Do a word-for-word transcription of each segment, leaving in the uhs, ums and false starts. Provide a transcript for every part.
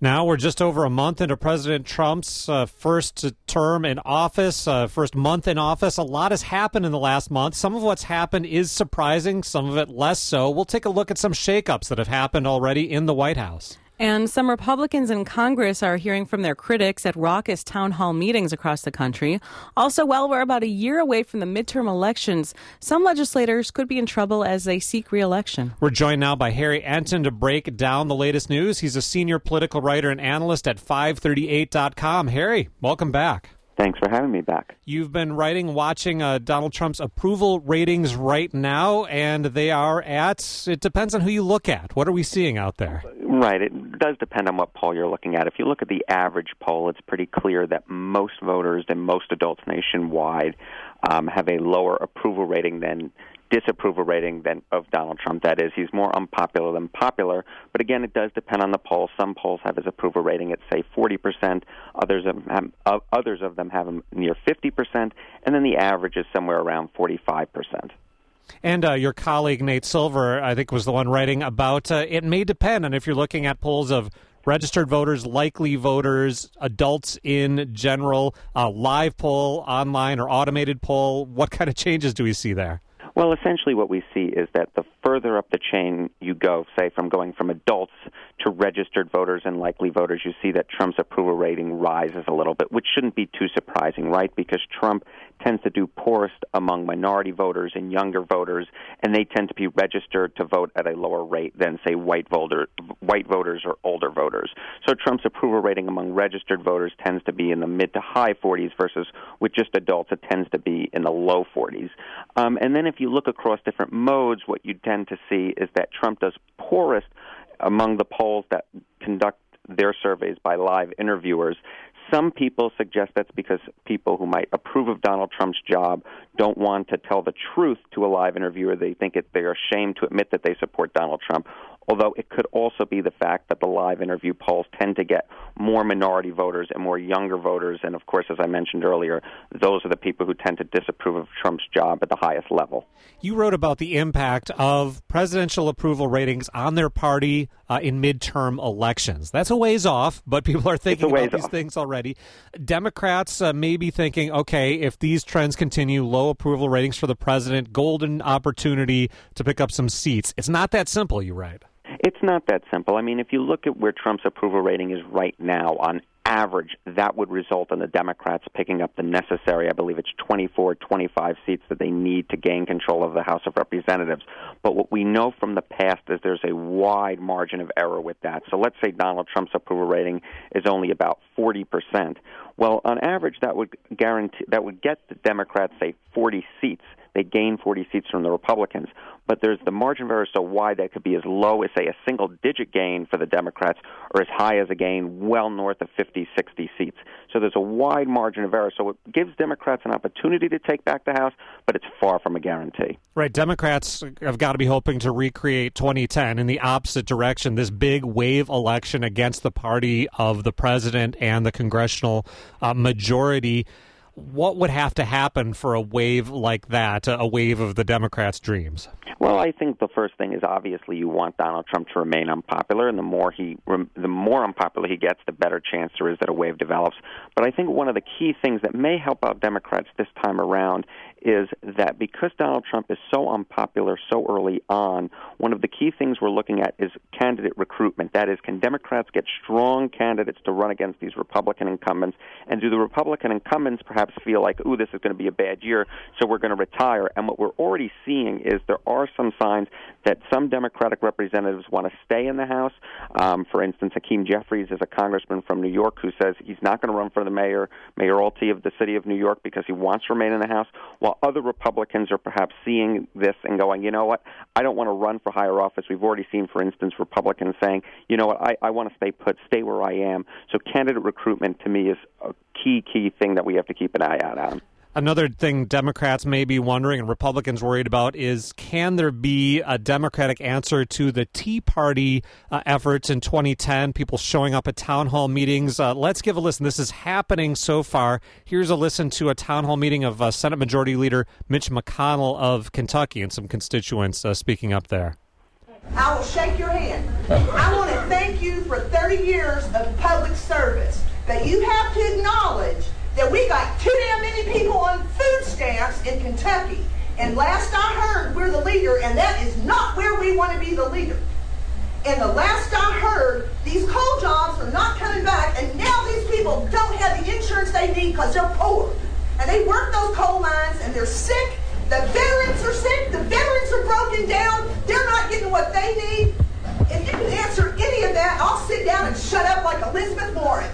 Now we're just over a month into President Trump's uh, first term in office, uh, first month in office. A lot has happened in the last month. Some of what's happened is surprising, some of it less so. We'll take a look at some shakeups that have happened already in the White House. And some Republicans in Congress are hearing from their critics at raucous town hall meetings across the country. Also, while we're about a year away from the midterm elections, some legislators could be in trouble as they seek re-election. We're joined now by Harry Enten to break down the latest news. He's a senior political writer and analyst at five thirty-eight dot com. Harry, welcome back. Thanks for having me back. You've been writing, watching uh, Donald Trump's approval ratings right now, and they are at, it depends on who you look at. What are we seeing out there? Right. It does depend on what poll you're looking at. If you look at the average poll, it's pretty clear that most voters and most adults nationwide um, have a lower approval rating than disapproval rating than of Donald Trump. That is, he's more unpopular than popular. But again, it does depend on the poll. Some polls have his approval rating at, say, forty percent. Others of, have, uh, others of them have him near fifty percent. And then the average is somewhere around forty-five percent. And uh, your colleague, Nate Silver, I think was the one writing about uh, it may depend on if you're looking at polls of registered voters, likely voters, adults in general, uh, live poll, online or automated poll. What kind of changes do we see there? Well, essentially what we see is that the further up the chain you go, say from going from adults to registered voters and likely voters, you see that Trump's approval rating rises a little bit, which shouldn't be too surprising, right? Because Trump tends to do poorest among minority voters and younger voters, and they tend to be registered to vote at a lower rate than, say, white voter, white voters or older voters. So Trump's approval rating among registered voters tends to be in the mid to high forties versus with just adults, it tends to be in the low forties. Um, and then if you look across different modes, what you tend to see is that Trump does poorest among the polls that conduct their surveys by live interviewers. Some people suggest that's because people who might approve of Donald Trump's job don't want to tell the truth to a live interviewer. They think it, they're ashamed to admit that they support Donald Trump. Although it could also be the fact that the live interview polls tend to get more minority voters and more younger voters. And, of course, as I mentioned earlier, those are the people who tend to disapprove of Trump's job at the highest level. You wrote about the impact of presidential approval ratings on their party uh, in midterm elections. That's a ways off, but people are thinking about these off. things already. Democrats uh, may be thinking, okay, if these trends continue, low approval ratings for the president, golden opportunity to pick up some seats. It's not that simple, you write. It's not that simple. I mean, if you look at where Trump's approval rating is right now, on average, that would result in the Democrats picking up the necessary, I believe it's twenty-four, twenty-five seats that they need to gain control of the House of Representatives. But what we know from the past is there's a wide margin of error with that. So let's say Donald Trump's approval rating is only about forty percent. Well, on average, that would guarantee that would get the Democrats, say, forty seats. They gain forty seats from the Republicans. But there's the margin of error so wide that it could be as low as, say, a single-digit gain for the Democrats or as high as a gain well north of fifty, sixty seats. So there's a wide margin of error. So it gives Democrats an opportunity to take back the House, but it's far from a guarantee. Right. Democrats have got to be hoping to recreate twenty ten in the opposite direction, this big wave election against the party of the president and the congressional uh, majority. What would have to happen for a wave like that, a wave of the Democrats' dreams? Well, I think the first thing is obviously you want Donald Trump to remain unpopular, and the more he, the more unpopular he gets, the better chance there is that a wave develops. But I think one of the key things that may help out Democrats this time around is that because Donald Trump is so unpopular so early on, one of the key things we're looking at is candidate recruitment. That is, can Democrats get strong candidates to run against these Republican incumbents, and do the Republican incumbents perhaps feel like, ooh, this is going to be a bad year, so we're going to retire? And what we're already seeing is there are some signs that some Democratic representatives want to stay in the House. Um, for instance, Hakeem Jeffries is a congressman from New York who says he's not going to run for the mayor, mayoralty of the city of New York because he wants to remain in the House, while other Republicans are perhaps seeing this and going, you know what, I don't want to run for higher office. We've already seen, for instance, Republicans saying, you know what, I, I want to stay put, stay where I am. So candidate recruitment, to me, is a key, key thing that we have to keep an eye out on. Another thing Democrats may be wondering and Republicans worried about is, can there be a Democratic answer to the Tea Party uh, efforts in twenty ten, people showing up at town hall meetings? Uh, let's give a listen. This is happening so far. Here's a listen to a town hall meeting of uh, Senate Majority Leader Mitch McConnell of Kentucky and some constituents uh, speaking up there. I will shake your hand. I want to thank you for thirty years of public service. But you have to acknowledge that we got too damn many people on food stamps in Kentucky. And last I heard, we're the leader, and that is not where we want to be the leader. And the last I heard, these coal jobs are not coming back, and now these people don't have the insurance they need because they're poor. And they work those coal mines, and they're sick. The veterans are sick. The veterans are broken down. They're not getting what they need. If you can answer any of that, I'll sit down and shut up like Elizabeth Warren.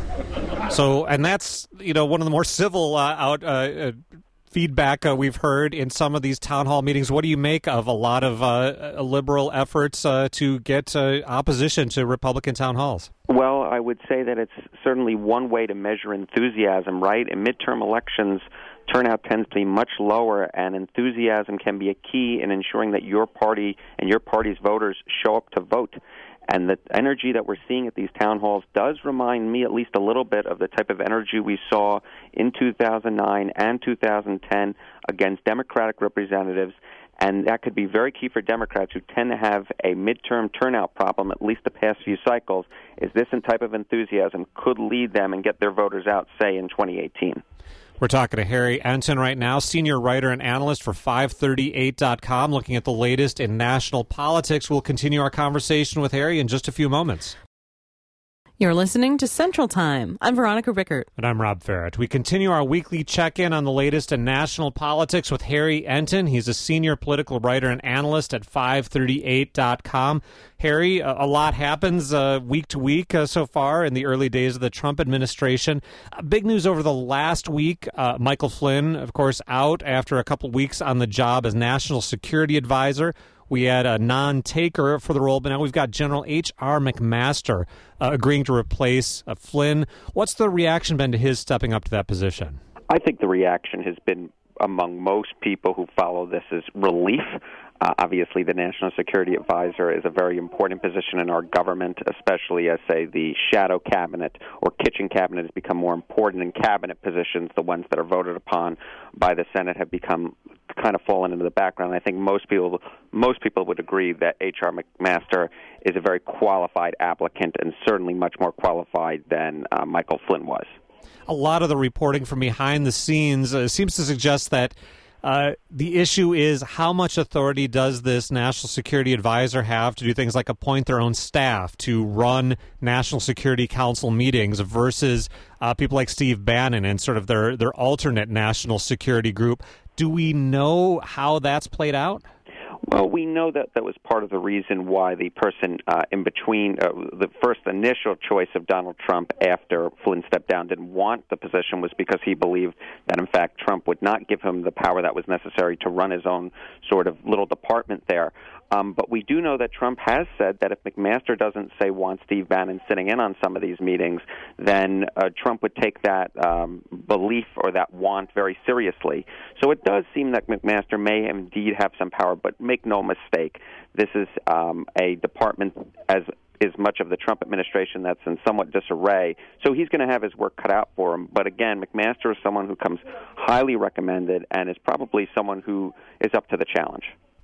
So, and that's, you know, one of the more civil uh, out uh, uh, feedback uh, we've heard in some of these town hall meetings. What do you make of a lot of uh, liberal efforts uh, to get uh, opposition to Republican town halls? Well, I would say that it's certainly one way to measure enthusiasm, right? In midterm elections, turnout tends to be much lower, and enthusiasm can be a key in ensuring that your party and your party's voters show up to vote. And the energy that we're seeing at these town halls does remind me at least a little bit of the type of energy we saw in two thousand nine and two thousand ten against Democratic representatives. And that could be very key for Democrats who tend to have a midterm turnout problem, at least the past few cycles, is this type of enthusiasm could lead them and get their voters out, say, in twenty eighteen. We're talking to Harry Enten right now, senior writer and analyst for five thirty-eight dot com, looking at the latest in national politics. We'll continue our conversation with Harry in just a few moments. You're listening to Central Time. I'm Veronica Rickert. And I'm Rob Farrett. We continue our weekly check-in on the latest in national politics with Harry Enten. He's a senior political writer and analyst at five thirty-eight dot com. Harry, a lot happens uh, week to week uh, so far in the early days of the Trump administration. Uh, big news over the last week. Uh, Michael Flynn, of course, out after a couple weeks on the job as National Security Advisor. We had a non-taker for the role, but now we've got General H R McMaster uh, agreeing to replace uh, Flynn. What's the reaction been to his stepping up to that position? I think the reaction has been, among most people who follow this, is relief. Uh, obviously, the National Security Advisor is a very important position in our government, especially as, say, the shadow cabinet or kitchen cabinet has become more important, and cabinet positions, the ones that are voted upon by the Senate, have become kind of fallen into the background. I think most people most people would agree that H R McMaster is a very qualified applicant and certainly much more qualified than uh, Michael Flynn was. A lot of the reporting from behind the scenes uh, seems to suggest that Uh, the issue is how much authority does this National Security Advisor have to do things like appoint their own staff to run National Security Council meetings versus uh, people like Steve Bannon and sort of their, their alternate national security group. Do we know how that's played out? Well, we know that that was part of the reason why the person uh, in between, uh, the first initial choice of Donald Trump after Flynn stepped down didn't want the position was because he believed that, in fact, Trump would not give him the power that was necessary to run his own sort of little department there. Um, but we do know that Trump has said that if McMaster doesn't, say, want Steve Bannon sitting in on some of these meetings, then uh, Trump would take that um, belief or that want very seriously. So it does seem that McMaster may indeed have some power, but make no mistake, this is um, a department as is much of the Trump administration that's in somewhat disarray. So he's going to have his work cut out for him. But again, McMaster is someone who comes highly recommended and is probably someone who is up to the challenge.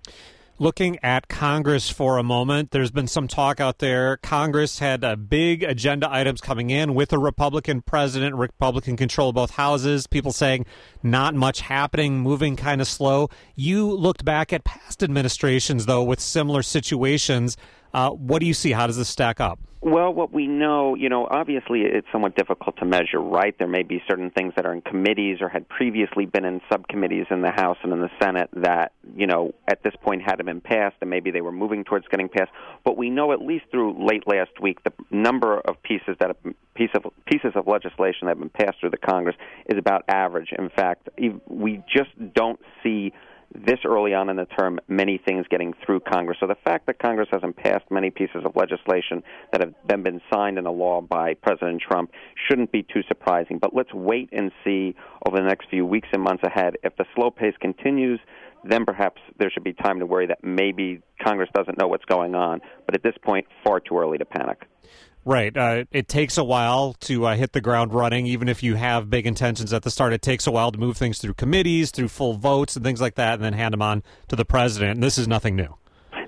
Looking at Congress for a moment, there's been some talk out there. Congress had uh, big agenda items coming in with a Republican president, Republican control of both houses, people saying not much happening, moving kind of slow. You looked back at past administrations, though, with similar situations. Uh, what do you see? How does this stack up? Well, what we know, you know, obviously it's somewhat difficult to measure, right? There may be certain things that are in committees or had previously been in subcommittees in the House and in the Senate that, you know, at this point hadn't been passed, and maybe they were moving towards getting passed. But we know at least through late last week the number of pieces that have, piece of, pieces of legislation that have been passed through the Congress is about average. In fact, we just don't see this early on in the term, many things getting through Congress. So the fact that Congress hasn't passed many pieces of legislation that have then been signed into law by President Trump shouldn't be too surprising. But let's wait and see over the next few weeks and months ahead. If the slow pace continues, then perhaps there should be time to worry that maybe Congress doesn't know what's going on. But at this point, far too early to panic. Right. Uh, it takes a while to uh, hit the ground running, even if you have big intentions at the start. It takes a while to move things through committees, through full votes and things like that, and then hand them on to the president. And this is nothing new.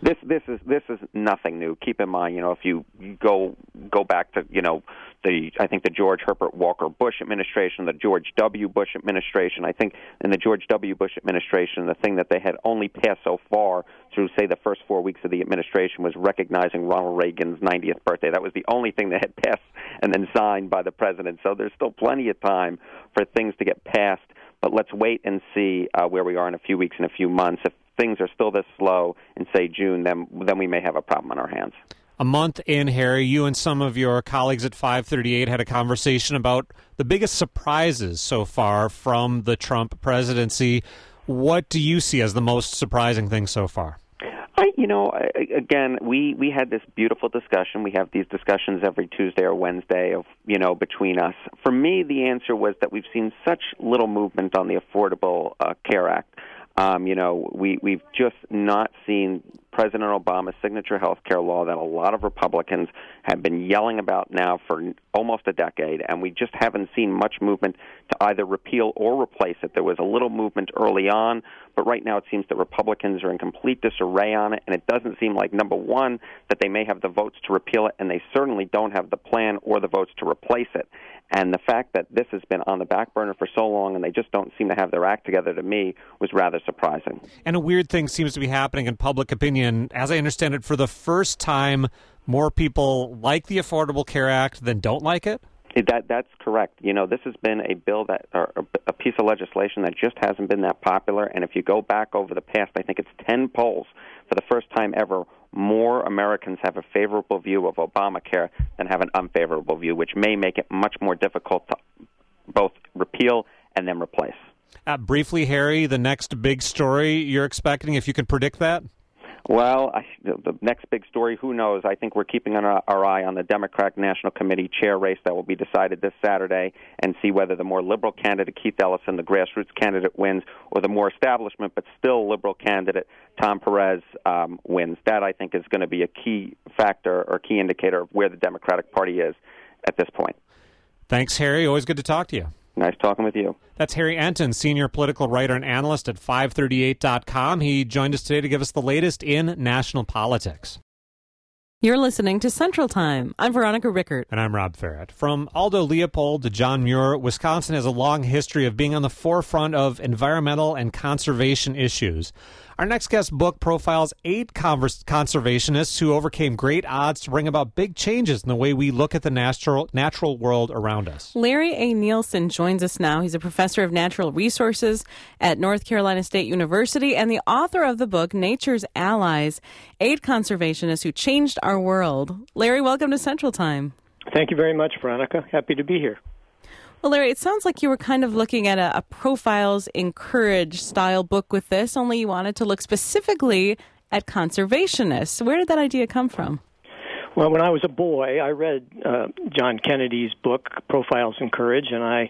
This this is this is nothing new. Keep in mind, you know, if you go go back to, you know, the I think the George Herbert Walker Bush administration, the George W. Bush administration. I think in the George W. Bush administration, the thing that they had only passed so far through, say, the first four weeks of the administration was recognizing Ronald Reagan's ninetieth birthday. That was the only thing that had passed and then signed by the president. So there's still plenty of time for things to get passed. But let's wait and see uh, where we are in a few weeks and a few months. If things are still this slow in, say, June, then then we may have a problem on our hands. A month in, Harry, you and some of your colleagues at five thirty-eight had a conversation about the biggest surprises so far from the Trump presidency. What do you see as the most surprising thing so far? I, you know, again, we, we had this beautiful discussion. We have these discussions every Tuesday or Wednesday of, you know, between us. For me, the answer was that we've seen such little movement on the Affordable uh, Care Act. Um, you know, we, we've just not seen President Obama's signature health care law that a lot of Republicans have been yelling about now for almost a decade, and we just haven't seen much movement to either repeal or replace it. There was a little movement early on, but right now it seems that Republicans are in complete disarray on it, and it doesn't seem like, number one, that they may have the votes to repeal it, and they certainly don't have the plan or the votes to replace it. And the fact that this has been on the back burner for so long and they just don't seem to have their act together, to me, was rather surprising. And a weird thing seems to be happening in public opinion. As I understand it, for the first time, more people like the Affordable Care Act than don't like it? That That's correct. You know, this has been a bill that, or a piece of legislation that just hasn't been that popular. And if you go back over the past, I think it's ten polls, for the first time ever, more Americans have a favorable view of Obamacare than have an unfavorable view, which may make it much more difficult to both repeal and then replace. Uh, briefly, Harry, the next big story you're expecting, if you could predict that? Well, I, the next big story, who knows? I think we're keeping our, our eye on the Democratic National Committee chair race that will be decided this Saturday and see whether the more liberal candidate, Keith Ellison, the grassroots candidate, wins, or the more establishment but still liberal candidate, Tom Perez, um, wins. That, I think, is going to be a key factor or key indicator of where the Democratic Party is at this point. Thanks, Harry. Always good to talk to you. Nice talking with you. That's Harry Enten, senior political writer and analyst at five thirty-eight dot com. He joined us today to give us the latest in national politics. You're listening to Central Time. I'm Veronica Rickert. And I'm Rob Farrett. From Aldo Leopold to John Muir, Wisconsin has a long history of being on the forefront of environmental and conservation issues. Our next guest book profiles eight convers- conservationists who overcame great odds to bring about big changes in the way we look at the natural natural world around us. Larry A. Nielsen joins us now. He's a professor of natural resources at North Carolina State University and the author of the book Nature's Allies, Eight Conservationists Who Changed Our World. Larry, welcome to Central Time. Thank you very much, Veronica. Happy to be here. Well, Larry, it sounds like you were kind of looking at a, a Profiles in Courage style book with this, only you wanted to look specifically at conservationists. Where did that idea come from? Well, when I was a boy, I read uh, John Kennedy's book, Profiles in Courage, and I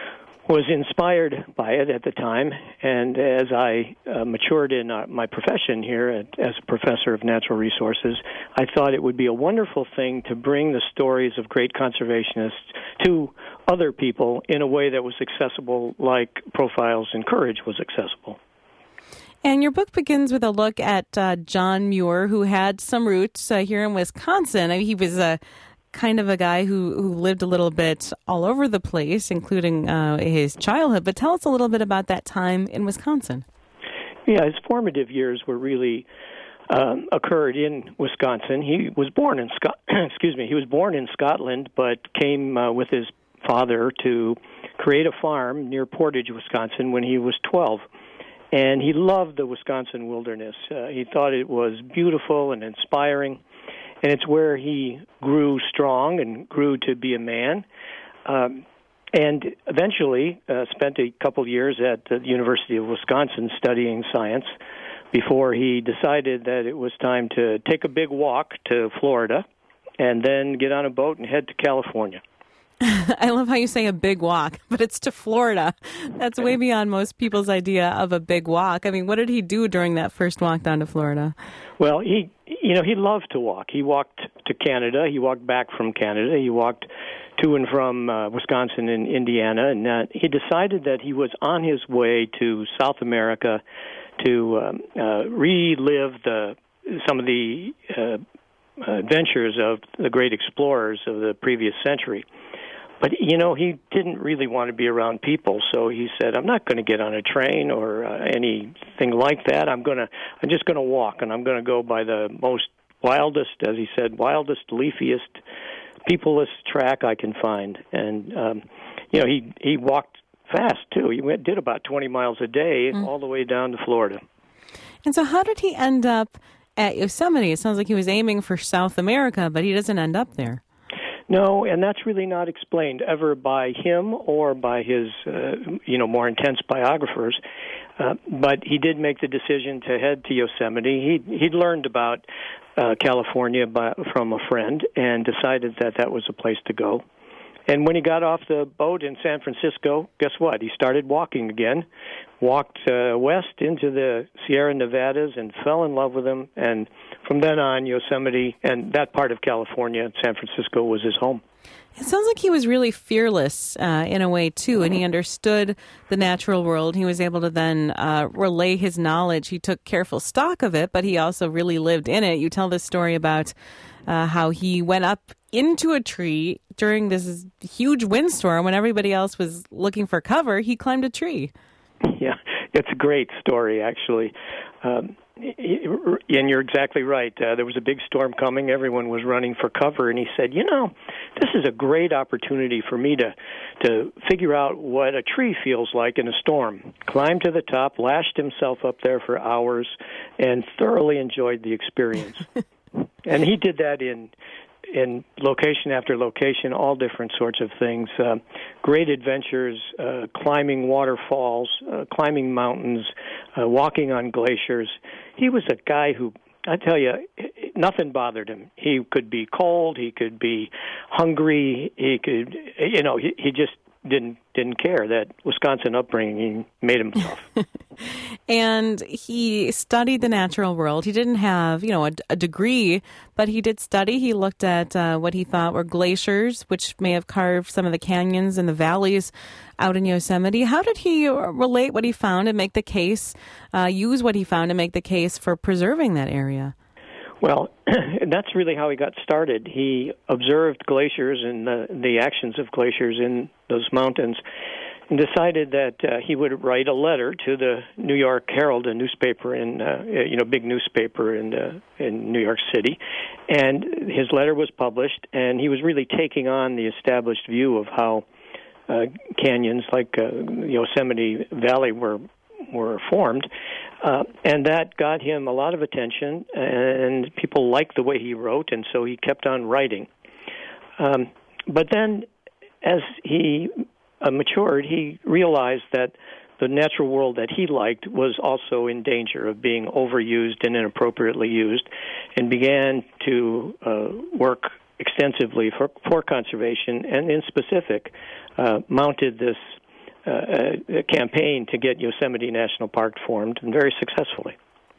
was inspired by it at the time. And as I uh, matured in uh, my profession here at, as a professor of natural resources, I thought it would be a wonderful thing to bring the stories of great conservationists to other people in a way that was accessible, like Profiles in Courage was accessible. And your book begins with a look at uh, John Muir, who had some roots uh, here in Wisconsin. I mean, he was a kind of a guy who, who lived a little bit all over the place, including uh, his childhood. But tell us a little bit about that time in Wisconsin. Yeah, his formative years were really um, occurred in Wisconsin. He was born in Scot- excuse me. He was born in Scotland, but came uh, with his father to create a farm near Portage, Wisconsin, when he was twelve. And he loved the Wisconsin wilderness. Uh, he thought it was beautiful and inspiring. And it's where he grew strong and grew to be a man. Um, and eventually uh, spent a couple years at the University of Wisconsin studying science before he decided that it was time to take a big walk to Florida and then get on a boat and head to California. I love how you say a big walk, but it's to Florida. That's way beyond most people's idea of a big walk. I mean, what did he do during that first walk down to Florida? Well, he, you know, he loved to walk. He walked to Canada. He walked back from Canada. He walked to and from uh, Wisconsin and Indiana. And uh, he decided that he was on his way to South America to um, uh, relive the some of the uh, adventures of the great explorers of the previous century. But, you know, he didn't really want to be around people, so he said, I'm not going to get on a train or uh, anything like that. I'm going to, I'm just going to walk, and I'm going to go by the most wildest, as he said, wildest, leafiest, peopleless track I can find. And, um, you know, he, he walked fast, too. He went, did about twenty miles a day mm. all the way down to Florida. And so how did he end up at Yosemite? It sounds like he was aiming for South America, but he doesn't end up there. No, and that's really not explained ever by him or by his, uh, you know, more intense biographers. Uh, but he did make the decision to head to Yosemite. He he'd learned about uh, California by, from a friend and decided that that was a place to go. And when he got off the boat in San Francisco, guess what? He started walking again, walked uh, west into the Sierra Nevadas and fell in love with them. And from then on, Yosemite and that part of California, San Francisco, was his home. It sounds like he was really fearless uh, in a way, too, and he understood the natural world. He was able to then uh, relay his knowledge. He took careful stock of it, but he also really lived in it. You tell this story about uh, how he went up into a tree during this huge windstorm when everybody else was looking for cover. He climbed a tree. Yeah, it's a great story, actually. Um, and you're exactly right. Uh, there was a big storm coming. Everyone was running for cover, and he said, you know, this is a great opportunity for me to to figure out what a tree feels like in a storm. Climbed to the top, lashed himself up there for hours, and thoroughly enjoyed the experience. And he did that in in location after location, all different sorts of things. Uh, great adventures, uh, climbing waterfalls, uh, climbing mountains, uh, walking on glaciers. He was a guy who, I tell you, nothing bothered him. He could be cold, he could be hungry, he could, you know, he, he just didn't didn't care. That Wisconsin upbringing made him tough. And he studied the natural world. He didn't have, you know, a, a degree, but he did study. He looked at uh, what he thought were glaciers, which may have carved some of the canyons and the valleys out in Yosemite. How did he relate what he found and make the case, uh, use what he found to make the case for preserving that area? Well, that's really how he got started. He observed glaciers and the, the actions of glaciers in those mountains and decided that uh, he would write a letter to the New York Herald, a newspaper in, uh, you know, big newspaper in uh, in New York City. And his letter was published, and he was really taking on the established view of how uh, canyons like uh, Yosemite Valley were were formed. Uh, and that got him a lot of attention, and people liked the way he wrote, and so he kept on writing. Um, but then, as he uh, matured, he realized that the natural world that he liked was also in danger of being overused and inappropriately used, and began to uh, work extensively for, for conservation, and in specific, uh, mounted this Uh, a campaign to get Yosemite National Park formed, and very successfully.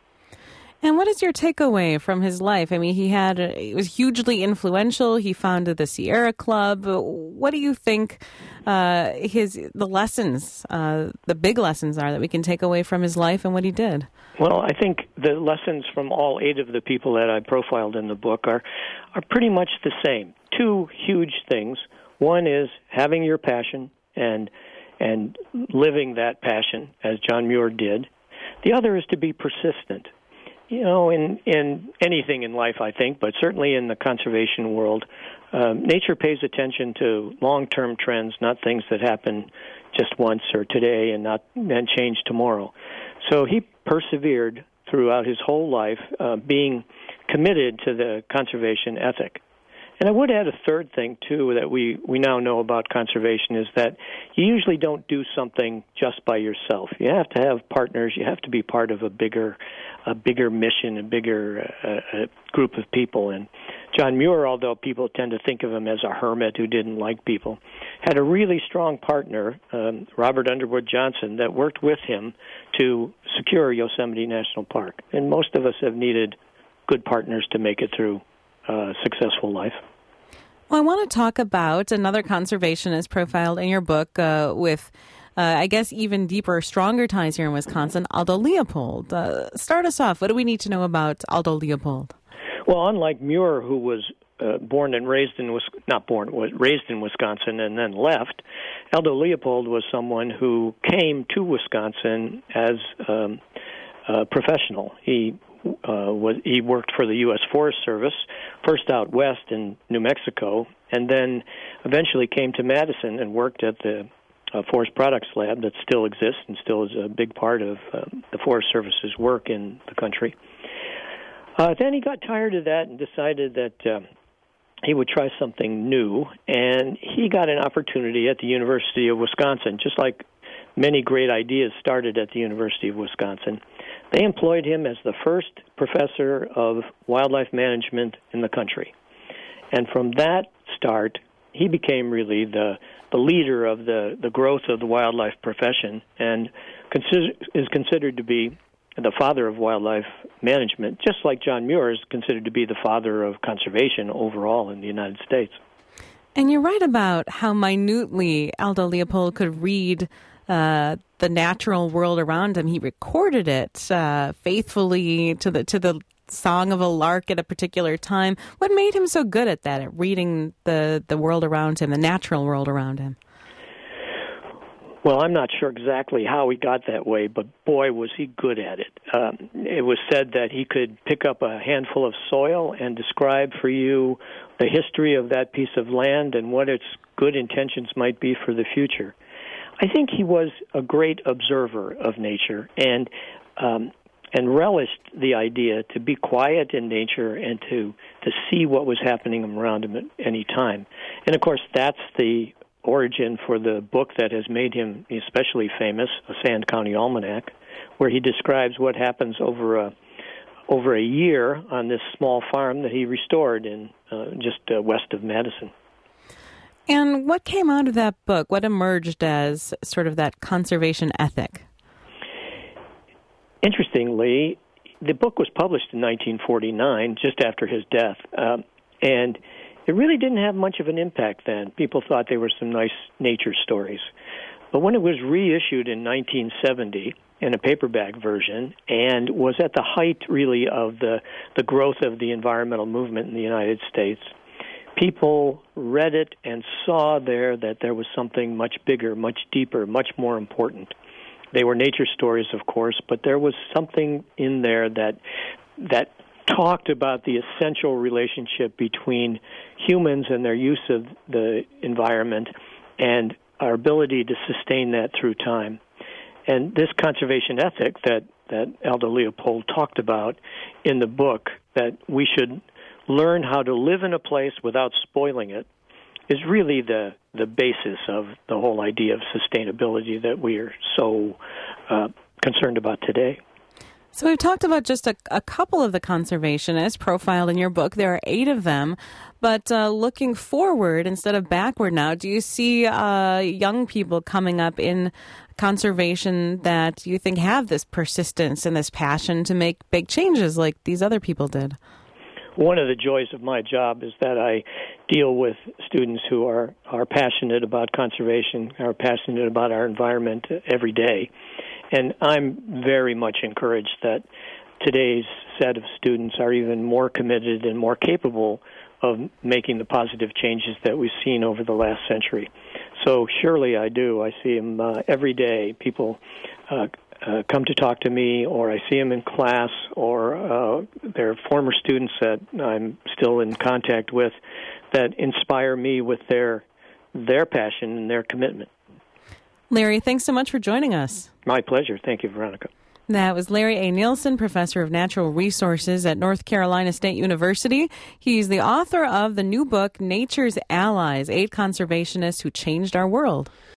And what is your takeaway from his life? I mean, he had a, he was hugely influential. He founded the Sierra Club. What do you think uh, his the lessons, uh, the big lessons are that we can take away from his life and what he did? Well, I think the lessons from all eight of the people that I profiled in the book are are pretty much the same. Two huge things. One is having your passion and and living that passion, as John Muir did. The other is to be persistent. You know, in, in anything in life, I think, but certainly in the conservation world, um, nature pays attention to long-term trends, not things that happen just once or today and not and change tomorrow. So he persevered throughout his whole life, uh, being committed to the conservation ethic. And I would add a third thing, too, that we, we now know about conservation is that you usually don't do something just by yourself. You have to have partners. You have to be part of a bigger a bigger mission, a bigger uh, a group of people. And John Muir, although people tend to think of him as a hermit who didn't like people, had a really strong partner, um, Robert Underwood Johnson, that worked with him to secure Yosemite National Park. And most of us have needed good partners to make it through Uh, successful life. Well, I want to talk about another conservationist profiled in your book uh, with uh, I guess, even deeper, stronger ties here in Wisconsin, Aldo Leopold. Uh, start us off. What do we need to know about Aldo Leopold? Well, unlike Muir, who was uh, born and raised in, not born, was raised in Wisconsin and then left, Aldo Leopold was someone who came to Wisconsin as um, a professional. He uh, was he worked for the U S Forest Service, first out west in New Mexico, and then eventually came to Madison and worked at the uh, Forest Products Lab that still exists and still is a big part of uh, the Forest Service's work in the country. Uh, then he got tired of that and decided that uh, he would try something new, and he got an opportunity at the University of Wisconsin, just like many great ideas started at the University of Wisconsin. They employed him as the first professor of wildlife management in the country. And from that start, he became really the the leader of the, the growth of the wildlife profession, and consider, is considered to be the father of wildlife management, just like John Muir is considered to be the father of conservation overall in the United States. And you're right about how minutely Aldo Leopold could read uh, the natural world around him. He recorded it uh, faithfully to the to the song of a lark at a particular time. What made him so good at that, at reading the, the world around him, the natural world around him? Well, I'm not sure exactly how he got that way, but boy, was he good at it. Um, it was said that he could pick up a handful of soil and describe for you the history of that piece of land and what its good intentions might be for the future. I think he was a great observer of nature and um, and relished the idea to be quiet in nature and to, to see what was happening around him at any time. And, of course, that's the origin for the book that has made him especially famous, A Sand County Almanac, where he describes what happens over a over a year on this small farm that he restored in uh, just uh, west of Madison. And what came out of that book? What emerged as sort of that conservation ethic? Interestingly, the book was published in nineteen forty-nine, just after his death, um, and it really didn't have much of an impact then. People thought they were some nice nature stories. But when it was reissued in nineteen seventy in a paperback version and was at the height, really, of the, the growth of the environmental movement in the United States, people read it and saw there that there was something much bigger, much deeper, much more important. They were nature stories, of course, but there was something in there that that talked about the essential relationship between humans and their use of the environment and our ability to sustain that through time. And this conservation ethic that, that Aldo Leopold talked about in the book, that we should learn how to live in a place without spoiling it, is really the, the basis of the whole idea of sustainability that we are so uh, concerned about today. So we've talked about just a, a couple of the conservationists profiled in your book. There are eight of them. But uh, looking forward instead of backward now, do you see uh, young people coming up in conservation that you think have this persistence and this passion to make big changes like these other people did? One of the joys of my job is that I deal with students who are, are passionate about conservation, are passionate about our environment every day. And I'm very much encouraged that today's set of students are even more committed and more capable of making the positive changes that we've seen over the last century. So surely I do. I see them uh, every day. People uh, uh, come to talk to me, or I see them in class, or uh, they're former students that I'm still in contact with that inspire me with their their passion and their commitment. Larry, thanks so much for joining us. My pleasure. Thank you, Veronica. That was Larry A. Nielsen, professor of natural resources at North Carolina State University. He's the author of the new book, Nature's Allies, Eight Conservationists Who Changed Our World.